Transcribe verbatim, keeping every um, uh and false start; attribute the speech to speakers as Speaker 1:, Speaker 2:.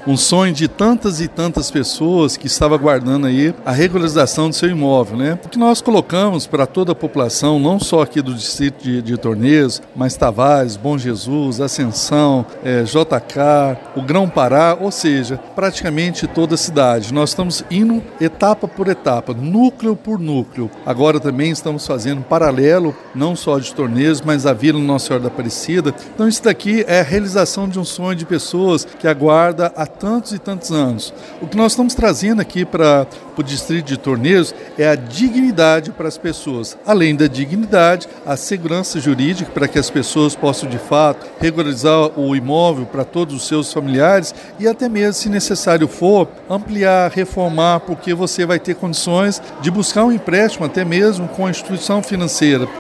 Speaker 1: um sonho de tantas e tantas pessoas que estavam aguardando aí a regularização do seu imóvel, né? O que nós colocamos para toda a população, não só aqui do distrito de, de Torneiros, mas Tavares, Bom Jesus, Ascensão, é, J K, o Grão-Pará, ou seja, praticamente toda a cidade. Nós estamos indo etapa por etapa, núcleo por núcleo. Agora também estamos fazendo paralelo, não só de Torneiros, mas a Vila Nossa Senhora da Aparecida. Então isso daqui é a realização de um sonho de pessoas que aguarda há tantos e tantos anos. O que nós estamos trazendo aqui para o distrito de Torneiros é a dignidade para as pessoas. Além da dignidade, a segurança jurídica para que as pessoas possam, de fato, regularizar o imóvel para todos os seus familiares e até mesmo, se necessário for, ampliar, reformar, porque você vai ter condições de buscar um empréstimo até mesmo com a instituição financeira.